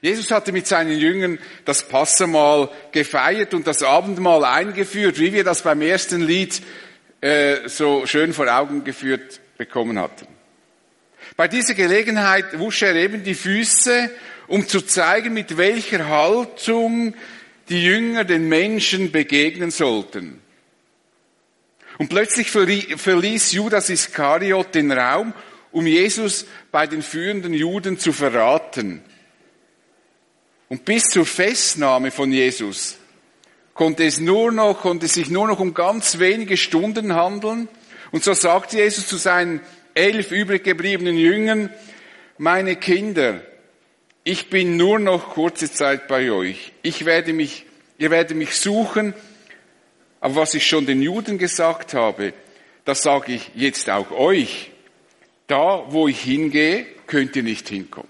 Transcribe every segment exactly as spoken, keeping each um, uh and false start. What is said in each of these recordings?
Jesus hatte mit seinen Jüngern das Passamahl gefeiert und das Abendmahl eingeführt, wie wir das beim ersten Lied äh, so schön vor Augen geführt bekommen hatten. Bei dieser Gelegenheit wusch er eben die Füße, um zu zeigen, mit welcher Haltung die Jünger den Menschen begegnen sollten. Und plötzlich verließ Judas Iskariot den Raum, um Jesus bei den führenden Juden zu verraten. Und bis zur Festnahme von Jesus konnte es nur noch, konnte es sich nur noch um ganz wenige Stunden handeln. Und so sagte Jesus zu seinen elf übrig gebliebenen Jüngern: Meine Kinder, ich bin nur noch kurze Zeit bei euch. Ich werde mich, ihr werdet mich suchen, aber was ich schon den Juden gesagt habe, das sage ich jetzt auch euch. Da, wo ich hingehe, könnt ihr nicht hinkommen.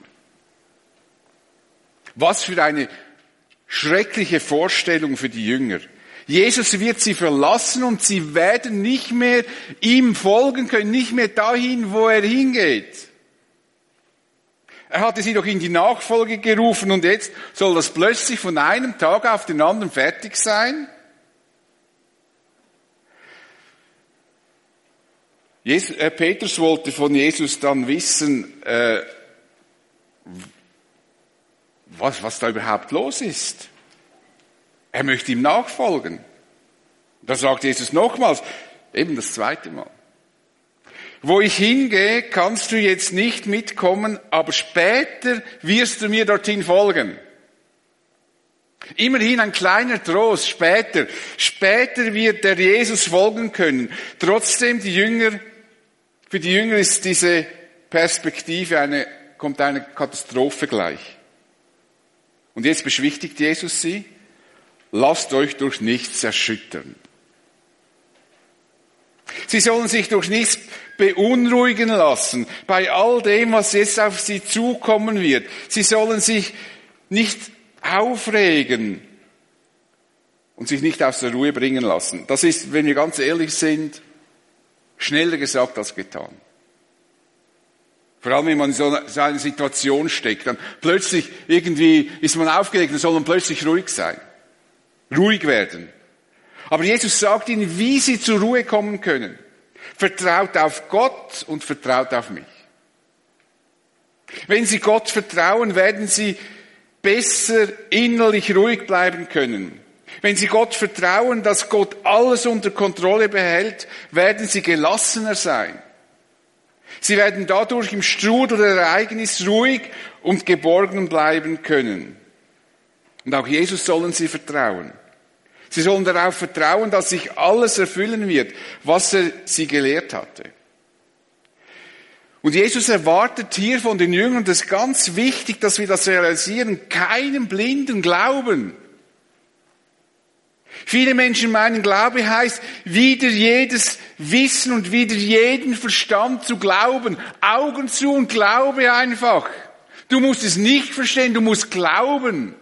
Was für eine schreckliche Vorstellung für die Jünger. Jesus wird sie verlassen und sie werden nicht mehr ihm folgen können, nicht mehr dahin, wo er hingeht. Er hatte sie doch in die Nachfolge gerufen und jetzt soll das plötzlich von einem Tag auf den anderen fertig sein? Jesus, äh, Petrus wollte von Jesus dann wissen, äh, was, was da überhaupt los ist. Er möchte ihm nachfolgen. Da sagt Jesus nochmals, eben das zweite Mal. Wo ich hingehe, kannst du jetzt nicht mitkommen, aber später wirst du mir dorthin folgen. Immerhin ein kleiner Trost, später. Später wird der Jesus folgen können. Trotzdem, die Jünger, für die Jünger ist diese Perspektive eine, kommt eine Katastrophe gleich. Und jetzt beschwichtigt Jesus sie: Lasst euch durch nichts erschüttern. Sie sollen sich durch nichts beunruhigen lassen bei all dem, was jetzt auf sie zukommen wird. Sie sollen sich nicht aufregen und sich nicht aus der Ruhe bringen lassen. Das ist, wenn wir ganz ehrlich sind, schneller gesagt als getan. Vor allem, wenn man in so einer Situation steckt, dann plötzlich irgendwie ist man aufgeregt, dann soll man plötzlich ruhig sein. Ruhig werden. Aber Jesus sagt ihnen, wie sie zur Ruhe kommen können. Vertraut auf Gott und vertraut auf mich. Wenn sie Gott vertrauen, werden sie besser innerlich ruhig bleiben können. Wenn sie Gott vertrauen, dass Gott alles unter Kontrolle behält, werden sie gelassener sein. Sie werden dadurch im Strudel der Ereignisse ruhig und geborgen bleiben können. Und auch Jesus sollen sie vertrauen. Sie sollen darauf vertrauen, dass sich alles erfüllen wird, was er sie gelehrt hatte. Und Jesus erwartet hier von den Jüngern, und das ist ganz wichtig, dass wir das realisieren, keinen blinden Glauben. Viele Menschen meinen, Glaube heißt, wieder jedes Wissen und wieder jeden Verstand zu glauben. Augen zu und glaube einfach. Du musst es nicht verstehen, du musst glauben.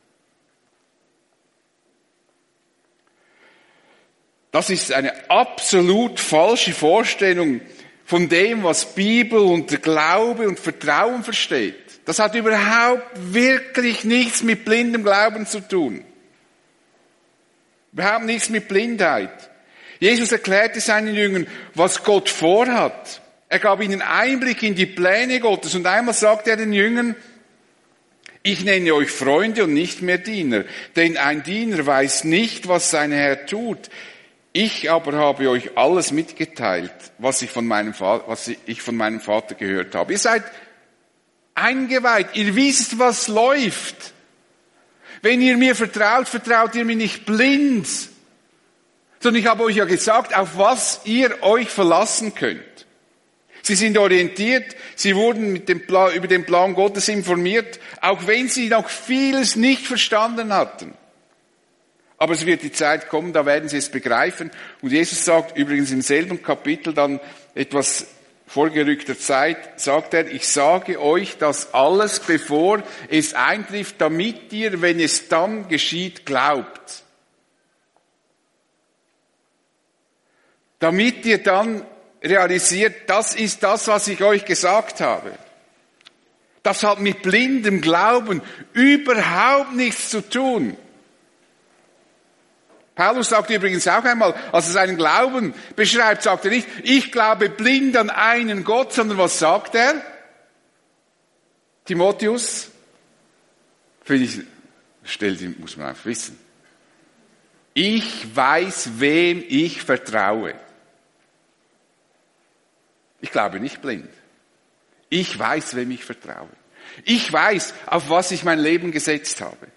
Das ist eine absolut falsche Vorstellung von dem, was Bibel unter Glaube und Vertrauen versteht. Das hat überhaupt wirklich nichts mit blindem Glauben zu tun. Überhaupt nichts mit Blindheit. Jesus erklärte seinen Jüngern, was Gott vorhat. Er gab ihnen Einblick in die Pläne Gottes und einmal sagte er den Jüngern: Ich nenne euch Freunde und nicht mehr Diener, denn ein Diener weiß nicht, was sein Herr tut. Ich aber habe euch alles mitgeteilt, was ich von meinem Vater, was ich von meinem Vater gehört habe. Ihr seid eingeweiht, ihr wisst, was läuft. Wenn ihr mir vertraut, vertraut ihr mir nicht blind, sondern ich habe euch ja gesagt, auf was ihr euch verlassen könnt. Sie sind orientiert, sie wurden mit dem Plan, über den Plan Gottes informiert, auch wenn sie noch vieles nicht verstanden hatten. Aber es wird die Zeit kommen, da werden sie es begreifen. Und Jesus sagt übrigens im selben Kapitel dann etwas vorgerückter Zeit, sagt er: Ich sage euch das alles, bevor es eintrifft, damit ihr, wenn es dann geschieht, glaubt. Damit ihr dann realisiert, das ist das, was ich euch gesagt habe. Das hat mit blindem Glauben überhaupt nichts zu tun. Paulus sagt übrigens auch einmal, als er seinen Glauben beschreibt, sagt er nicht, ich glaube blind an einen Gott, sondern was sagt er? Timotheus? Finde ich, Stelle, die muss man einfach wissen. Ich weiß, wem ich vertraue. Ich glaube nicht blind. Ich weiß, wem ich vertraue. Ich weiß, auf was ich mein Leben gesetzt habe.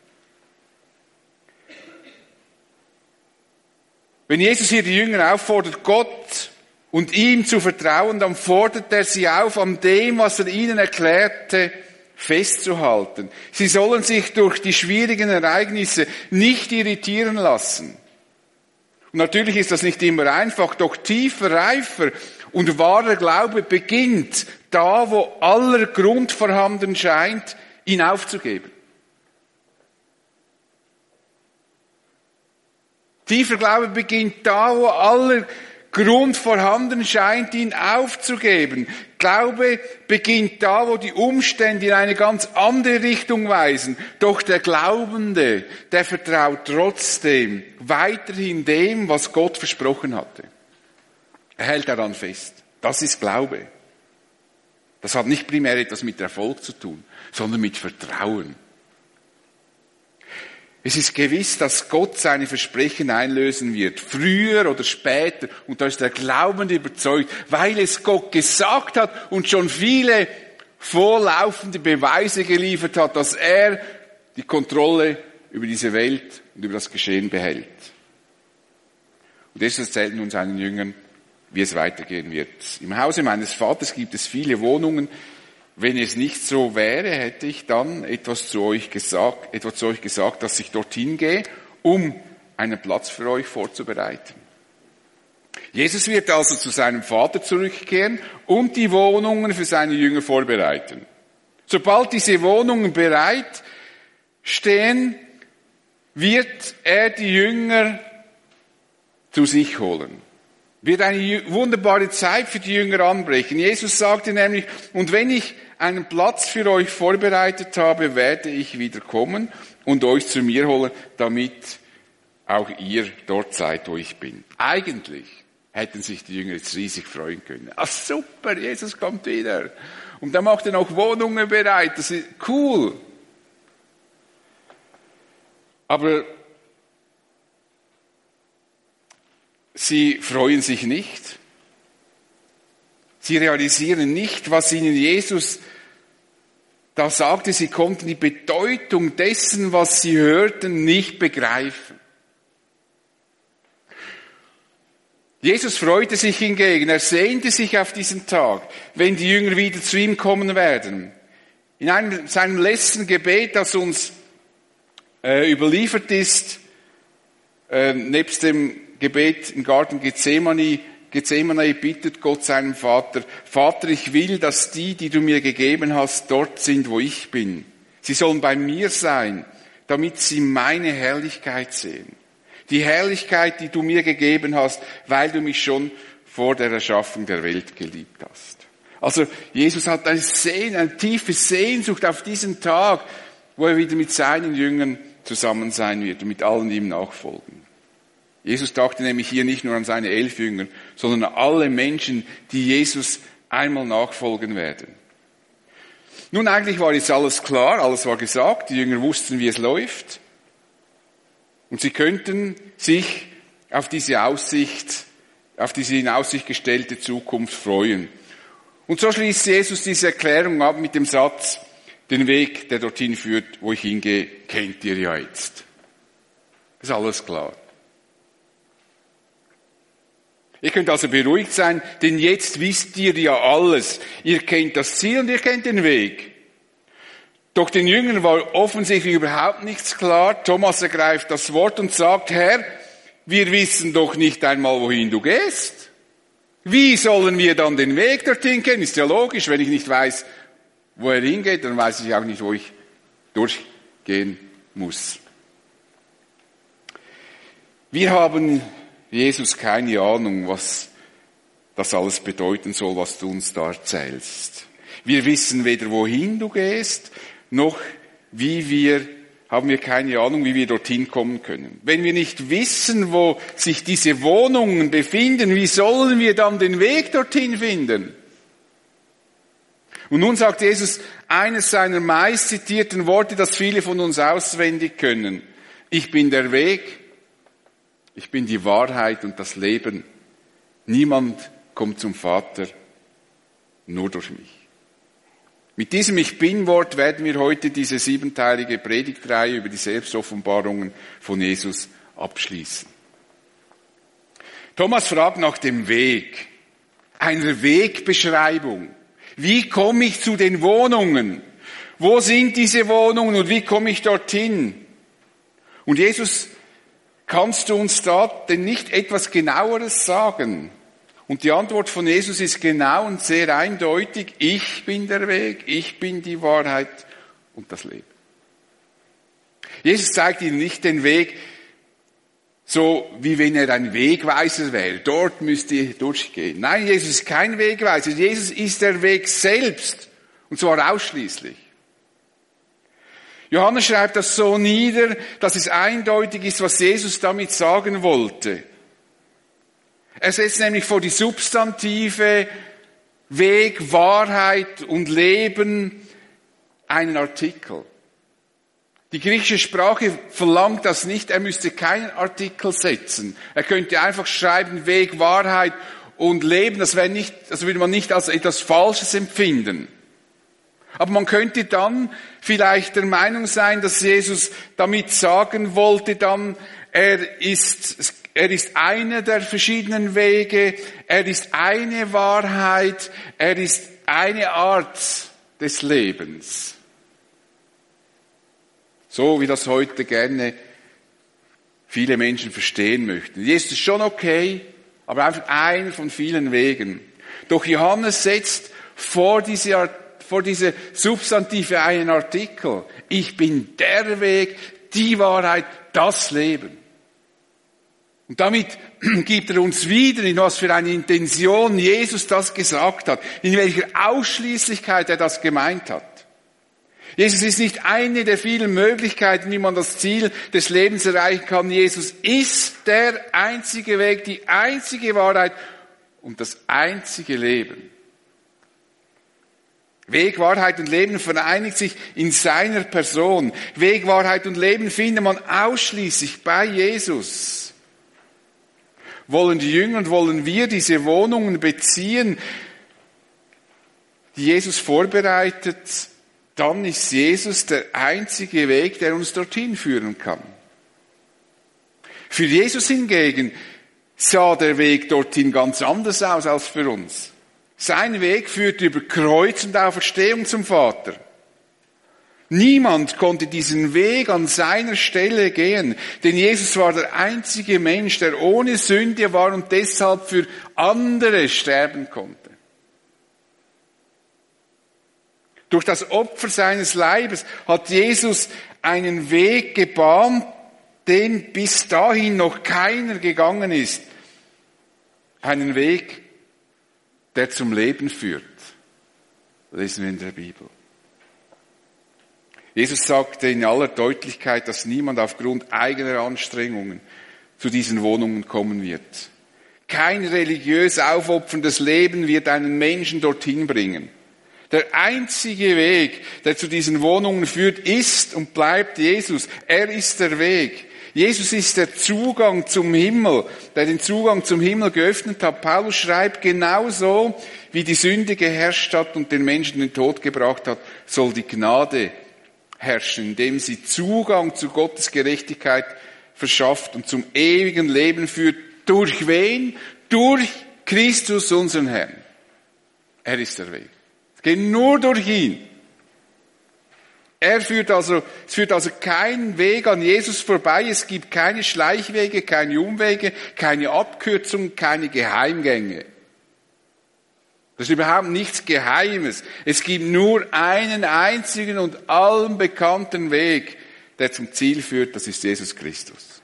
Wenn Jesus hier die Jünger auffordert, Gott und ihm zu vertrauen, dann fordert er sie auf, an dem, was er ihnen erklärte, festzuhalten. Sie sollen sich durch die schwierigen Ereignisse nicht irritieren lassen. Und natürlich ist das nicht immer einfach, doch tiefer, reifer und wahrer Glaube beginnt da, wo aller Grund vorhanden scheint, ihn aufzugeben. Tiefer Glaube beginnt da, wo aller Grund vorhanden scheint, ihn aufzugeben. Glaube beginnt da, wo die Umstände in eine ganz andere Richtung weisen. Doch der Glaubende, der vertraut trotzdem weiterhin dem, was Gott versprochen hatte. Er hält daran fest. Das ist Glaube. Das hat nicht primär etwas mit Erfolg zu tun, sondern mit Vertrauen. Es ist gewiss, dass Gott seine Versprechen einlösen wird, früher oder später. Und da ist der Glaubende überzeugt, weil es Gott gesagt hat und schon viele vorlaufende Beweise geliefert hat, dass er die Kontrolle über diese Welt und über das Geschehen behält. Und das erzählt nun seinen Jüngern, wie es weitergehen wird. Im Hause meines Vaters gibt es viele Wohnungen. Wenn es nicht so wäre, hätte ich dann etwas zu euch gesagt, etwas zu euch gesagt, dass ich dorthin gehe, um einen Platz für euch vorzubereiten. Jesus wird also zu seinem Vater zurückkehren und die Wohnungen für seine Jünger vorbereiten. Sobald diese Wohnungen bereit stehen, wird er die Jünger zu sich holen. Wird eine wunderbare Zeit für die Jünger anbrechen. Jesus sagte nämlich, und wenn ich einen Platz für euch vorbereitet habe, werde ich wieder kommen und euch zu mir holen, damit auch ihr dort seid, wo ich bin. Eigentlich hätten sich die Jünger jetzt riesig freuen können. Ah, super, Jesus kommt wieder. Und dann macht er noch Wohnungen bereit. Das ist cool. Aber sie freuen sich nicht. Sie realisieren nicht, was ihnen Jesus da sagte. Sie konnten die Bedeutung dessen, was sie hörten, nicht begreifen. Jesus freute sich hingegen. Er sehnte sich auf diesen Tag, wenn die Jünger wieder zu ihm kommen werden. In einem, seinem letzten Gebet, das uns äh, überliefert ist, äh, nebst dem Gebet im Garten Gethsemane, Gethsemane bittet Gott seinem Vater, Vater, ich will, dass die, die du mir gegeben hast, dort sind, wo ich bin. Sie sollen bei mir sein, damit sie meine Herrlichkeit sehen. Die Herrlichkeit, die du mir gegeben hast, weil du mich schon vor der Erschaffung der Welt geliebt hast. Also Jesus hat eine, Sehn, eine tiefe Sehnsucht auf diesen Tag, wo er wieder mit seinen Jüngern zusammen sein wird und mit allen, die ihm nachfolgen. Jesus dachte nämlich hier nicht nur an seine elf Jünger, sondern an alle Menschen, die Jesus einmal nachfolgen werden. Nun, eigentlich war jetzt alles klar, alles war gesagt, die Jünger wussten, wie es läuft. Und sie könnten sich auf diese Aussicht, auf diese in Aussicht gestellte Zukunft freuen. Und so schließt Jesus diese Erklärung ab mit dem Satz, den Weg, der dorthin führt, wo ich hingehe, kennt ihr ja jetzt. Das ist alles klar. Ihr könnt also beruhigt sein, denn jetzt wisst ihr ja alles. Ihr kennt das Ziel und ihr kennt den Weg. Doch den Jüngern war offensichtlich überhaupt nichts klar. Thomas ergreift das Wort und sagt, Herr, wir wissen doch nicht einmal, wohin du gehst. Wie sollen wir dann den Weg dorthin kennen? Ist ja logisch, wenn ich nicht weiß, wo er hingeht, dann weiß ich auch nicht, wo ich durchgehen muss. Wir haben Jesus keine Ahnung, was das alles bedeuten soll, was du uns da erzählst. Wir wissen weder, wohin du gehst, noch wie wir, haben wir keine Ahnung, wie wir dorthin kommen können. Wenn wir nicht wissen, wo sich diese Wohnungen befinden, wie sollen wir dann den Weg dorthin finden? Und nun sagt Jesus eines seiner meist zitierten Worte, das viele von uns auswendig können. Ich bin der Weg, ich bin die Wahrheit und das Leben. Niemand kommt zum Vater, nur durch mich. Mit diesem Ich Bin-Wort werden wir heute diese siebenteilige Predigtreihe über die Selbstoffenbarungen von Jesus abschließen. Thomas fragt nach dem Weg, einer Wegbeschreibung. Wie komme ich zu den Wohnungen? Wo sind diese Wohnungen und wie komme ich dorthin? Und Jesus, kannst du uns da denn nicht etwas Genaueres sagen? Und die Antwort von Jesus ist genau und sehr eindeutig. Ich bin der Weg, ich bin die Wahrheit und das Leben. Jesus zeigt ihnen nicht den Weg, so wie wenn er ein Wegweiser wäre. Dort müsst ihr durchgehen. Nein, Jesus ist kein Wegweiser. Jesus ist der Weg selbst. Und zwar ausschließlich. Johannes schreibt das so nieder, dass es eindeutig ist, was Jesus damit sagen wollte. Er setzt nämlich vor die Substantive Weg, Wahrheit und Leben einen Artikel. Die griechische Sprache verlangt das nicht, er müsste keinen Artikel setzen. Er könnte einfach schreiben Weg, Wahrheit und Leben, das wäre nicht, das würde man nicht als etwas Falsches empfinden. Aber man könnte dann vielleicht der Meinung sein, dass Jesus damit sagen wollte dann, er ist, er ist einer der verschiedenen Wege, er ist eine Wahrheit, er ist eine Art des Lebens. So wie das heute gerne viele Menschen verstehen möchten. Jesus ist schon okay, aber einfach einer von vielen Wegen. Doch Johannes setzt vor diese, vor diese Substantive einen Artikel. Ich bin der Weg, die Wahrheit, das Leben. Und damit gibt er uns wieder, in was für eine Intention Jesus das gesagt hat, in welcher Ausschließlichkeit er das gemeint hat. Jesus ist nicht eine der vielen Möglichkeiten, wie man das Ziel des Lebens erreichen kann. Jesus ist der einzige Weg, die einzige Wahrheit und das einzige Leben. Weg, Wahrheit und Leben vereinigt sich in seiner Person. Weg, Wahrheit und Leben findet man ausschließlich bei Jesus. Wollen die Jünger und wollen wir diese Wohnungen beziehen, die Jesus vorbereitet, dann ist Jesus der einzige Weg, der uns dorthin führen kann. Für Jesus hingegen sah der Weg dorthin ganz anders aus als für uns. Sein Weg führte über Kreuz und Auferstehung zum Vater. Niemand konnte diesen Weg an seiner Stelle gehen, denn Jesus war der einzige Mensch, der ohne Sünde war und deshalb für andere sterben konnte. Durch das Opfer seines Leibes hat Jesus einen Weg gebahnt, den bis dahin noch keiner gegangen ist. Einen Weg, der zum Leben führt. Das lesen wir in der Bibel. Jesus sagte in aller Deutlichkeit, dass niemand aufgrund eigener Anstrengungen zu diesen Wohnungen kommen wird. Kein religiös aufopferndes Leben wird einen Menschen dorthin bringen. Der einzige Weg, der zu diesen Wohnungen führt, ist und bleibt Jesus. Er ist der Weg. Jesus ist der Zugang zum Himmel, der den Zugang zum Himmel geöffnet hat. Paulus schreibt, genauso wie die Sünde geherrscht hat und den Menschen den Tod gebracht hat, soll die Gnade herrschen, indem sie Zugang zu Gottes Gerechtigkeit verschafft und zum ewigen Leben führt. Durch wen? Durch Christus, unseren Herrn. Er ist der Weg. Es geht nur durch ihn. Er führt also, es führt also keinen Weg an Jesus vorbei. Es gibt keine Schleichwege, keine Umwege, keine Abkürzungen, keine Geheimgänge. Das ist überhaupt nichts Geheimes. Es gibt nur einen einzigen und allen bekannten Weg, der zum Ziel führt. Das ist Jesus Christus.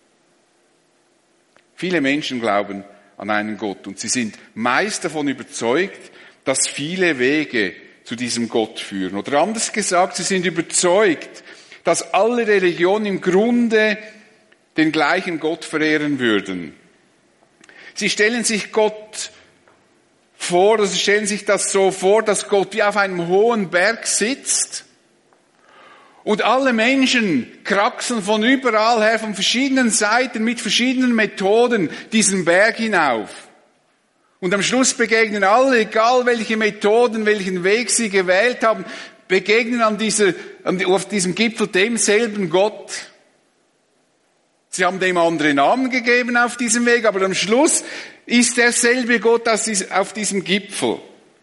Viele Menschen glauben an einen Gott und sie sind meist davon überzeugt, dass viele Wege zu diesem Gott führen. Oder anders gesagt, sie sind überzeugt, dass alle Religionen im Grunde den gleichen Gott verehren würden. Sie stellen sich Gott vor, oder sie stellen sich das so vor, dass Gott wie auf einem hohen Berg sitzt und alle Menschen kraxeln von überall her, von verschiedenen Seiten, mit verschiedenen Methoden diesen Berg hinauf. Und am Schluss begegnen alle, egal welche Methoden, welchen Weg sie gewählt haben, begegnen an dieser, an, auf diesem Gipfel demselben Gott. Sie haben dem andere Namen gegeben auf diesem Weg, aber am Schluss ist derselbe Gott auf diesem Gipfel.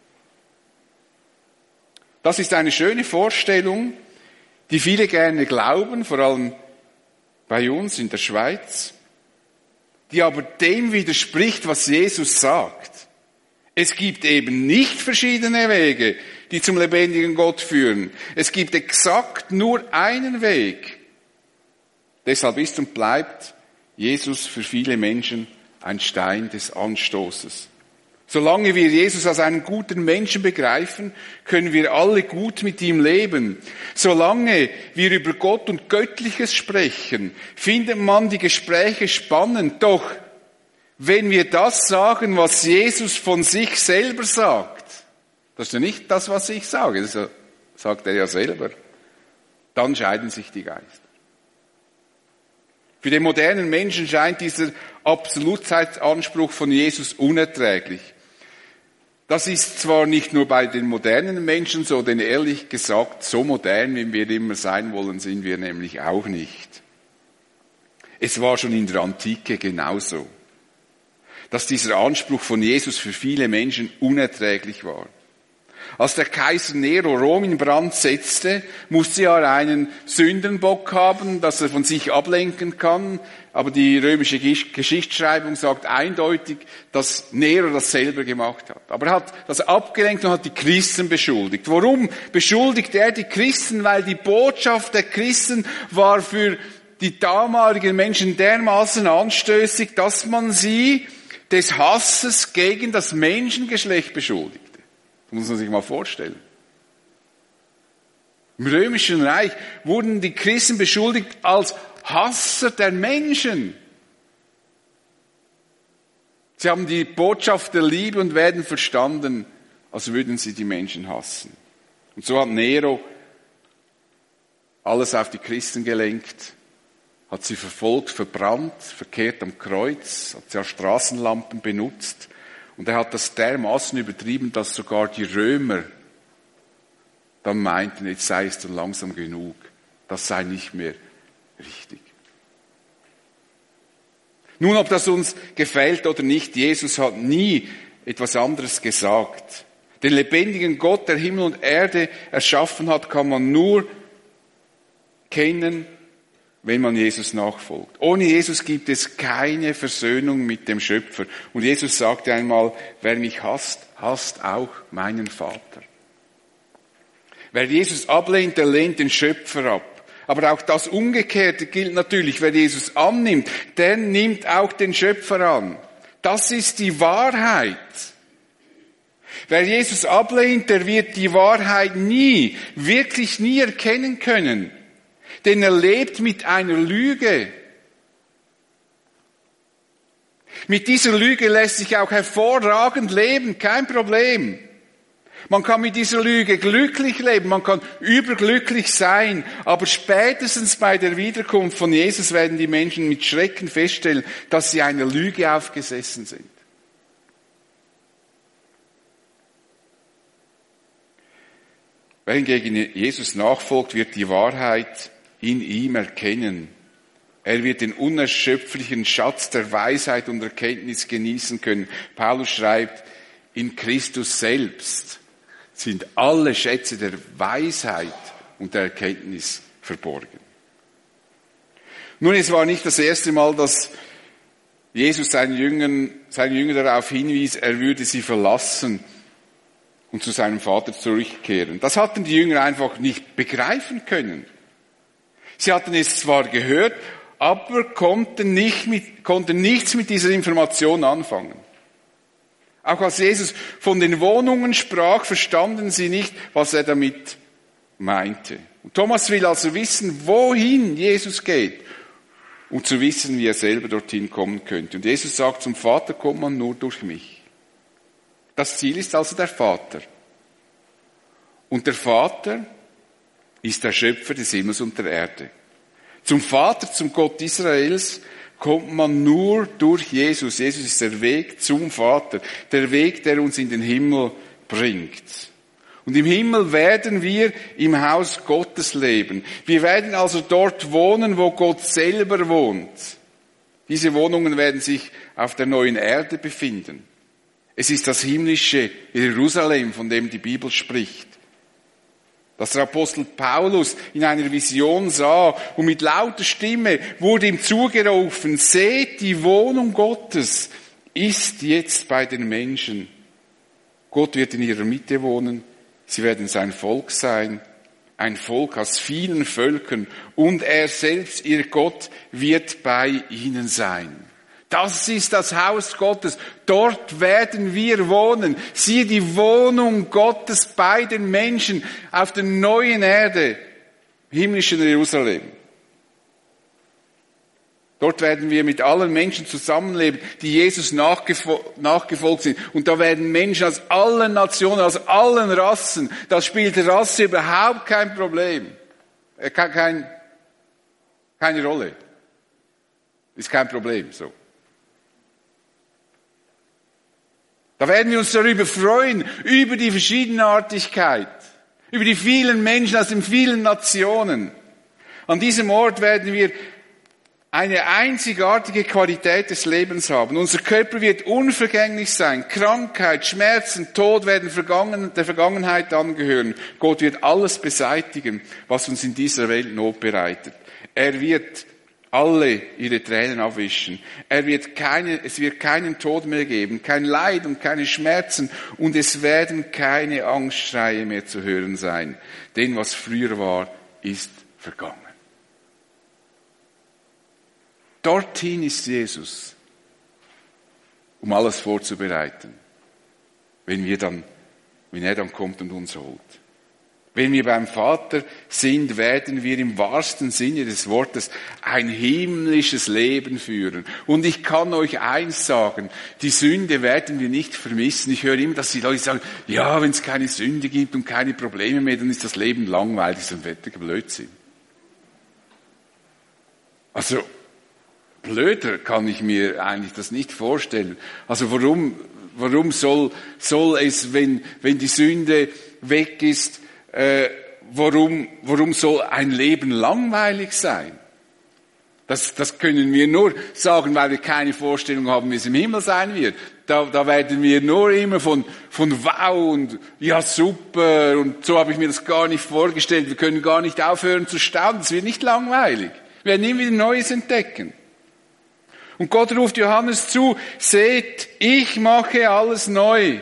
Das ist eine schöne Vorstellung, die viele gerne glauben, vor allem bei uns in der Schweiz, die aber dem widerspricht, was Jesus sagt. Es gibt eben nicht verschiedene Wege, die zum lebendigen Gott führen. Es gibt exakt nur einen Weg. Deshalb ist und bleibt Jesus für viele Menschen ein Stein des Anstoßes. Solange wir Jesus als einen guten Menschen begreifen, können wir alle gut mit ihm leben. Solange wir über Gott und Göttliches sprechen, findet man die Gespräche spannend. Doch wenn wir das sagen, was Jesus von sich selber sagt, das ist ja nicht das, was ich sage, das sagt er ja selber, dann scheiden sich die Geister. Für den modernen Menschen scheint dieser Absolutheitsanspruch von Jesus unerträglich. Das ist zwar nicht nur bei den modernen Menschen so, denn ehrlich gesagt, so modern, wie wir immer sein wollen, sind wir nämlich auch nicht. Es war schon in der Antike genauso, dass dieser Anspruch von Jesus für viele Menschen unerträglich war. Als der Kaiser Nero Rom in Brand setzte, musste er einen Sündenbock haben, dass er von sich ablenken kann. Aber die römische Geschichtsschreibung sagt eindeutig, dass Nero das selber gemacht hat. Aber er hat das abgelenkt und hat die Christen beschuldigt. Warum beschuldigt er die Christen? Weil die Botschaft der Christen war für die damaligen Menschen dermaßen anstößig, dass man sie des Hasses gegen das Menschengeschlecht beschuldigt. Das muss man sich mal vorstellen. Im Römischen Reich wurden die Christen beschuldigt als Hasser der Menschen. Sie haben die Botschaft der Liebe und werden verstanden, als würden sie die Menschen hassen. Und so hat Nero alles auf die Christen gelenkt, hat sie verfolgt, verbrannt, verkehrt am Kreuz, hat sie als Straßenlampen benutzt. Und er hat das dermaßen übertrieben, dass sogar die Römer dann meinten, jetzt sei es dann langsam genug. Das sei nicht mehr richtig. Nun, ob das uns gefällt oder nicht, Jesus hat nie etwas anderes gesagt. Den lebendigen Gott, der Himmel und Erde erschaffen hat, kann man nur kennen, wenn man Jesus nachfolgt. Ohne Jesus gibt es keine Versöhnung mit dem Schöpfer. Und Jesus sagte einmal, wer mich hasst, hasst auch meinen Vater. Wer Jesus ablehnt, der lehnt den Schöpfer ab. Aber auch das Umgekehrte gilt natürlich. Wer Jesus annimmt, der nimmt auch den Schöpfer an. Das ist die Wahrheit. Wer Jesus ablehnt, der wird die Wahrheit nie, wirklich nie erkennen können. Denn er lebt mit einer Lüge. Mit dieser Lüge lässt sich auch hervorragend leben, kein Problem. Man kann mit dieser Lüge glücklich leben, man kann überglücklich sein, aber spätestens bei der Wiederkunft von Jesus werden die Menschen mit Schrecken feststellen, dass sie einer Lüge aufgesessen sind. Wer hingegen Jesus nachfolgt, wird die Wahrheit in ihm erkennen. Er wird den unerschöpflichen Schatz der Weisheit und Erkenntnis genießen können. Paulus schreibt, in Christus selbst sind alle Schätze der Weisheit und der Erkenntnis verborgen. Nun, es war nicht das erste Mal, dass Jesus seinen Jüngern, seinen Jüngern darauf hinwies, er würde sie verlassen und zu seinem Vater zurückkehren. Das hatten die Jünger einfach nicht begreifen können. Sie hatten es zwar gehört, aber konnten, nicht mit, konnten nichts mit dieser Information anfangen. Auch als Jesus von den Wohnungen sprach, verstanden sie nicht, was er damit meinte. Und Thomas will also wissen, wohin Jesus geht, um zu wissen, wie er selber dorthin kommen könnte. Und Jesus sagt, zum Vater kommt man nur durch mich. Das Ziel ist also der Vater. Und der Vater ist der Schöpfer des Himmels und der Erde. Zum Vater, zum Gott Israels, kommt man nur durch Jesus. Jesus ist der Weg zum Vater, der Weg, der uns in den Himmel bringt. Und im Himmel werden wir im Haus Gottes leben. Wir werden also dort wohnen, wo Gott selber wohnt. Diese Wohnungen werden sich auf der neuen Erde befinden. Es ist das himmlische Jerusalem, von dem die Bibel spricht. Dass der Apostel Paulus in einer Vision sah und mit lauter Stimme wurde ihm zugerufen, seht, die Wohnung Gottes ist jetzt bei den Menschen. Gott wird in ihrer Mitte wohnen. Sie werden sein Volk sein, ein Volk aus vielen Völkern, und er selbst, ihr Gott, wird bei ihnen sein. Das ist das Haus Gottes. Dort werden wir wohnen. Siehe, die Wohnung Gottes bei den Menschen auf der neuen Erde, himmlischen Jerusalem. Dort werden wir mit allen Menschen zusammenleben, die Jesus nachgefolgt sind. Und da werden Menschen aus allen Nationen, aus allen Rassen. Das spielt Rasse überhaupt kein Problem. Äh, kein, keine Rolle. Ist kein Problem, so. Da werden wir uns darüber freuen, über die Verschiedenartigkeit, über die vielen Menschen aus den vielen Nationen. An diesem Ort werden wir eine einzigartige Qualität des Lebens haben. Unser Körper wird unvergänglich sein. Krankheit, Schmerzen, Tod werden vergangen, der Vergangenheit angehören. Gott wird alles beseitigen, was uns in dieser Welt Not bereitet. Er wird alle ihre Tränen abwischen. Er wird keine, es wird keinen Tod mehr geben, kein Leid und keine Schmerzen, und es werden keine Angstschreie mehr zu hören sein. Denn was früher war, ist vergangen. Dorthin ist Jesus, um alles vorzubereiten, wenn wir dann, wenn er dann kommt und uns holt. Wenn wir beim Vater sind, werden wir im wahrsten Sinne des Wortes ein himmlisches Leben führen. Und ich kann euch eins sagen, die Sünde werden wir nicht vermissen. Ich höre immer, dass die Leute sagen, ja, wenn es keine Sünde gibt und keine Probleme mehr, dann ist das Leben langweilig, das ist ein vettiger Blödsinn. Also, blöder kann ich mir eigentlich das nicht vorstellen. Also warum, warum soll, soll es, wenn, wenn die Sünde weg ist, äh, warum, warum soll ein Leben langweilig sein? Das, das können wir nur sagen, weil wir keine Vorstellung haben, wie es im Himmel sein wird. Da, da werden wir nur immer von, von wow und ja super und so habe ich mir das gar nicht vorgestellt. Wir können gar nicht aufhören zu staunen. Es wird nicht langweilig. Wir werden immer wieder Neues entdecken. Und Gott ruft Johannes zu, seht, ich mache alles neu.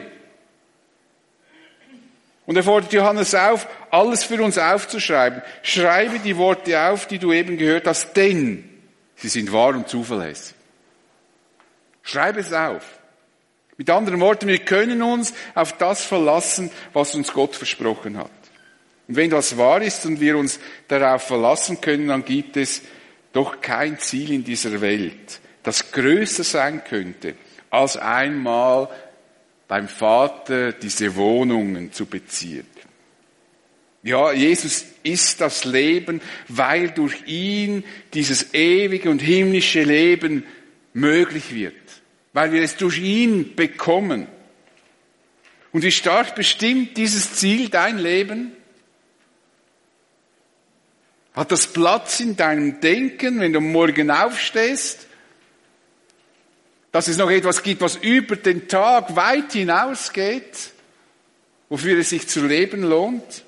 Und er fordert Johannes auf, alles für uns aufzuschreiben. Schreibe die Worte auf, die du eben gehört hast, denn sie sind wahr und zuverlässig. Schreibe es auf. Mit anderen Worten, wir können uns auf das verlassen, was uns Gott versprochen hat. Und wenn das wahr ist und wir uns darauf verlassen können, dann gibt es doch kein Ziel in dieser Welt, das größer sein könnte, als einmal beim Vater diese Wohnungen zu beziehen. Ja, Jesus ist das Leben, weil durch ihn dieses ewige und himmlische Leben möglich wird. Weil wir es durch ihn bekommen. Und wie stark bestimmt dieses Ziel dein Leben? Hat das Platz in deinem Denken, wenn du morgen aufstehst? Dass es noch etwas gibt, was über den Tag weit hinausgeht, wofür es sich zu leben lohnt?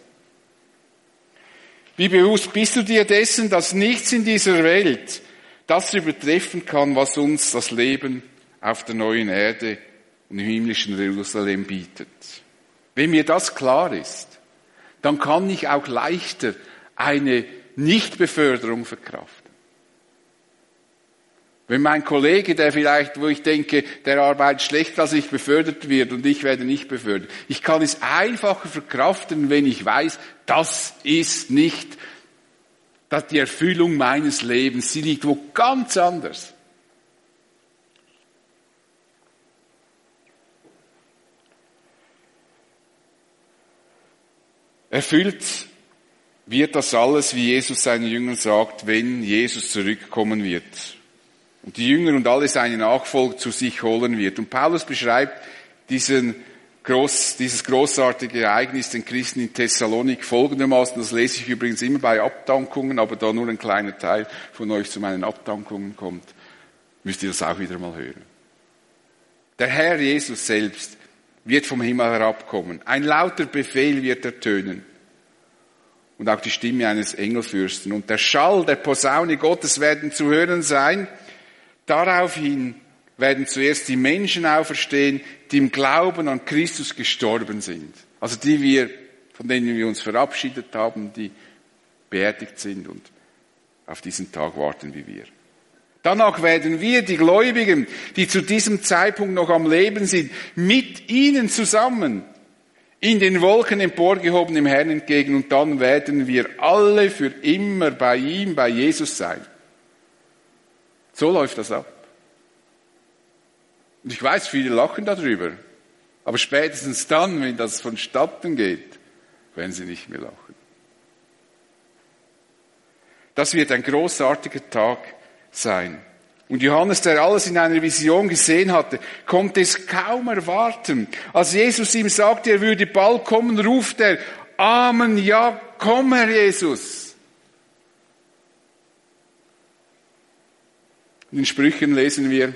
Wie bewusst bist du dir dessen, dass nichts in dieser Welt das übertreffen kann, was uns das Leben auf der neuen Erde und im himmlischen Jerusalem bietet? Wenn mir das klar ist, dann kann ich auch leichter eine Nichtbeförderung verkraften. Wenn mein Kollege, der vielleicht, wo ich denke, der arbeitet schlechter als ich, befördert wird und ich werde nicht befördert. Ich kann es einfacher verkraften, wenn ich weiß, das ist nicht dass die Erfüllung meines Lebens. Sie liegt wo ganz anders. Erfüllt wird das alles, wie Jesus seinen Jüngern sagt, wenn Jesus zurückkommen wird und die Jünger und alle seine Nachfolger zu sich holen wird. Und Paulus beschreibt diesen groß, dieses großartige Ereignis den Christen in Thessalonik folgendermaßen, das lese ich übrigens immer bei Abdankungen, aber da nur ein kleiner Teil von euch zu meinen Abdankungen kommt, müsst ihr das auch wieder mal hören. Der Herr Jesus selbst wird vom Himmel herabkommen. Ein lauter Befehl wird ertönen. Und auch die Stimme eines Engelfürsten. Und der Schall der Posaune Gottes werden zu hören sein. Daraufhin werden zuerst die Menschen auferstehen, die im Glauben an Christus gestorben sind. Also die wir, von denen wir uns verabschiedet haben, die beerdigt sind und auf diesen Tag warten wie wir. Danach werden wir, die Gläubigen, die zu diesem Zeitpunkt noch am Leben sind, mit ihnen zusammen in den Wolken emporgehoben dem Herrn entgegen und dann werden wir alle für immer bei ihm, bei Jesus sein. So läuft das ab. Und ich weiß, viele lachen darüber, aber spätestens dann, wenn das vonstatten geht, werden sie nicht mehr lachen. Das wird ein großartiger Tag sein. Und Johannes, der alles in einer Vision gesehen hatte, konnte es kaum erwarten. Als Jesus ihm sagte, er würde bald kommen, ruft er, Amen, ja, komm, Herr Jesus. In den Sprüchen lesen wir,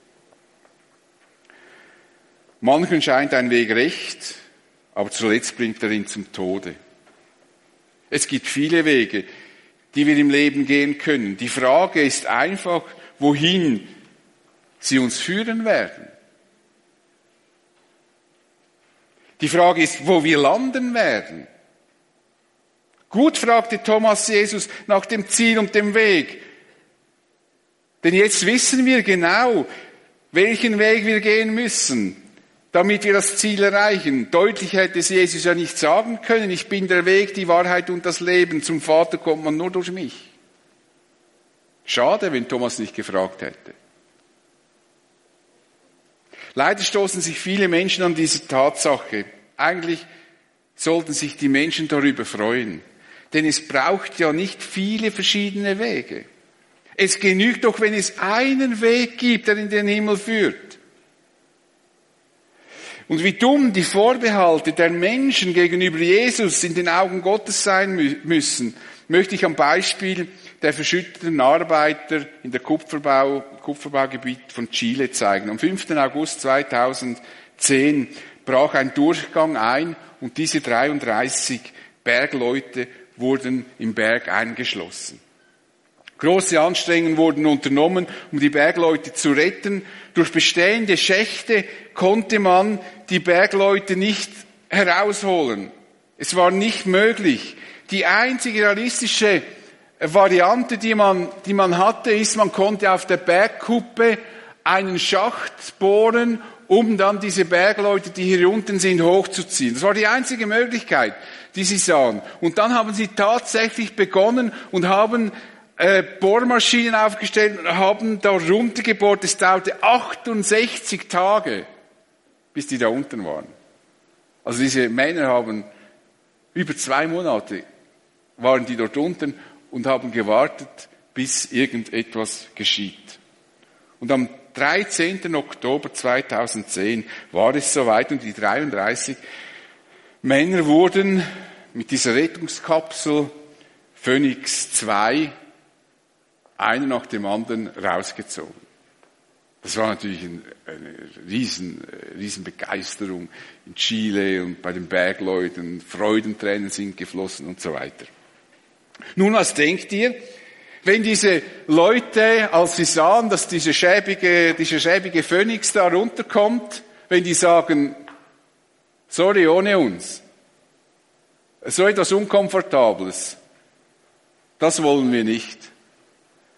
manchen scheint ein Weg recht, aber zuletzt bringt er ihn zum Tode. Es gibt viele Wege, die wir im Leben gehen können. Die Frage ist einfach, wohin sie uns führen werden. Die Frage ist, wo wir landen werden. Gut fragte Thomas Jesus nach dem Ziel und dem Weg. Denn jetzt wissen wir genau, welchen Weg wir gehen müssen, damit wir das Ziel erreichen. Deutlich hätte es Jesus ja nicht sagen können, ich bin der Weg, die Wahrheit und das Leben. Zum Vater kommt man nur durch mich. Schade, wenn Thomas nicht gefragt hätte. Leider stoßen sich viele Menschen an diese Tatsache. Eigentlich sollten sich die Menschen darüber freuen. Denn es braucht ja nicht viele verschiedene Wege. Es genügt doch, wenn es einen Weg gibt, der in den Himmel führt. Und wie dumm die Vorbehalte der Menschen gegenüber Jesus in den Augen Gottes sein müssen, möchte ich am Beispiel der verschütteten Arbeiter in der Kupferbau, Kupferbaugebiet von Chile zeigen. Am fünften August zweitausendzehn brach ein Durchgang ein und diese dreiunddreißig Bergleute wurden im Berg eingeschlossen. Große Anstrengungen wurden unternommen, um die Bergleute zu retten. Durch bestehende Schächte konnte man die Bergleute nicht herausholen. Es war nicht möglich. Die einzige realistische Variante, die man, die man hatte, ist, man konnte auf der Bergkuppe einen Schacht bohren, um dann diese Bergleute, die hier unten sind, hochzuziehen. Das war die einzige Möglichkeit, die sie sahen. Und dann haben sie tatsächlich begonnen und haben äh, Bohrmaschinen aufgestellt und haben da runtergebohrt. Es dauerte achtundsechzig Tage, bis die da unten waren. Also diese Männer haben über zwei Monate waren die dort unten und haben gewartet, bis irgendetwas geschieht. Und am dreizehnten Oktober zweitausendzehn war es soweit und die dreiunddreißig Männer wurden mit dieser Rettungskapsel Phoenix zwei, einer nach dem anderen, rausgezogen. Das war natürlich eine, eine riesen, riesen Begeisterung in Chile und bei den Bergleuten. Freudentränen sind geflossen und so weiter. Nun, was denkt ihr, wenn diese Leute, als sie sahen, dass diese schäbige, diese schäbige Phönix da runterkommt, wenn die sagen, sorry, ohne uns, so etwas Unkomfortables, das wollen wir nicht.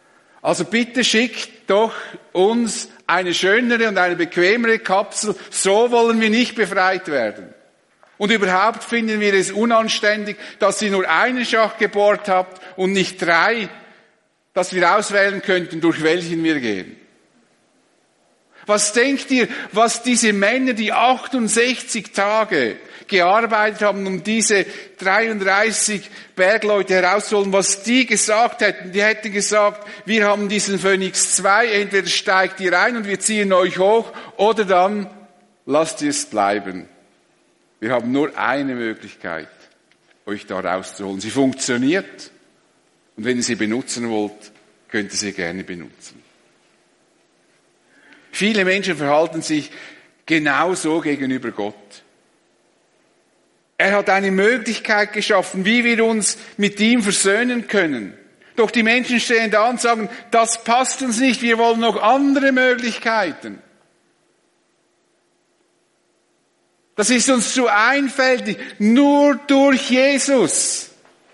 Also bitte schickt doch uns eine schönere und eine bequemere Kapsel. So wollen wir nicht befreit werden. Und überhaupt finden wir es unanständig, dass ihr nur einen Schacht gebohrt habt und nicht drei, dass wir auswählen könnten, durch welchen wir gehen. Was denkt ihr, was diese Männer, die achtundsechzig Tage gearbeitet haben, um diese dreiunddreißig Bergleute herauszuholen, was die gesagt hätten? Die hätten gesagt, wir haben diesen Phönix zwei, entweder steigt ihr ein und wir ziehen euch hoch, oder dann lasst ihr es bleiben. Wir haben nur eine Möglichkeit, euch da rauszuholen. Sie funktioniert. Und wenn ihr sie benutzen wollt, könnt ihr sie gerne benutzen. Viele Menschen verhalten sich genauso gegenüber Gott. Er hat eine Möglichkeit geschaffen, wie wir uns mit ihm versöhnen können. Doch die Menschen stehen da und sagen, das passt uns nicht, wir wollen noch andere Möglichkeiten. Das ist uns zu einfältig, nur durch Jesus.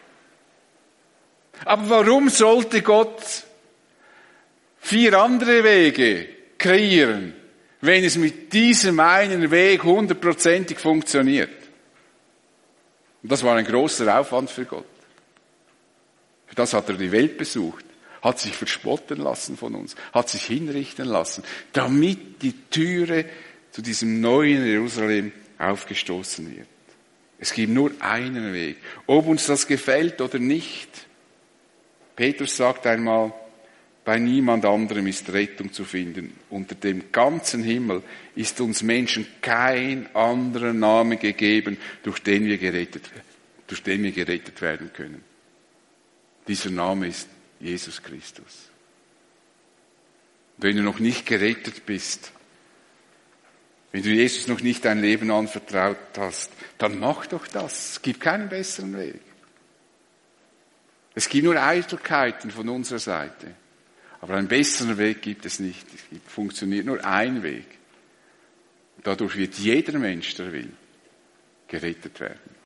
Aber warum sollte Gott vier andere Wege kreieren, wenn es mit diesem einen Weg hundertprozentig funktioniert? Und das war ein großer Aufwand für Gott. Für das hat er die Welt besucht, hat sich verspotten lassen von uns, hat sich hinrichten lassen, damit die Türe zu diesem neuen Jerusalem aufgestoßen wird. Es gibt nur einen Weg, ob uns das gefällt oder nicht. Petrus sagt einmal, bei niemand anderem ist Rettung zu finden. Unter dem ganzen Himmel ist uns Menschen kein anderer Name gegeben, durch den wir gerettet, durch den wir gerettet werden können. Dieser Name ist Jesus Christus. Wenn du noch nicht gerettet bist, wenn du Jesus noch nicht dein Leben anvertraut hast, dann mach doch das. Es gibt keinen besseren Weg. Es gibt nur Eitelkeiten von unserer Seite. Aber einen besseren Weg gibt es nicht. Es gibt, funktioniert nur ein Weg. Dadurch wird jeder Mensch, der will, gerettet werden.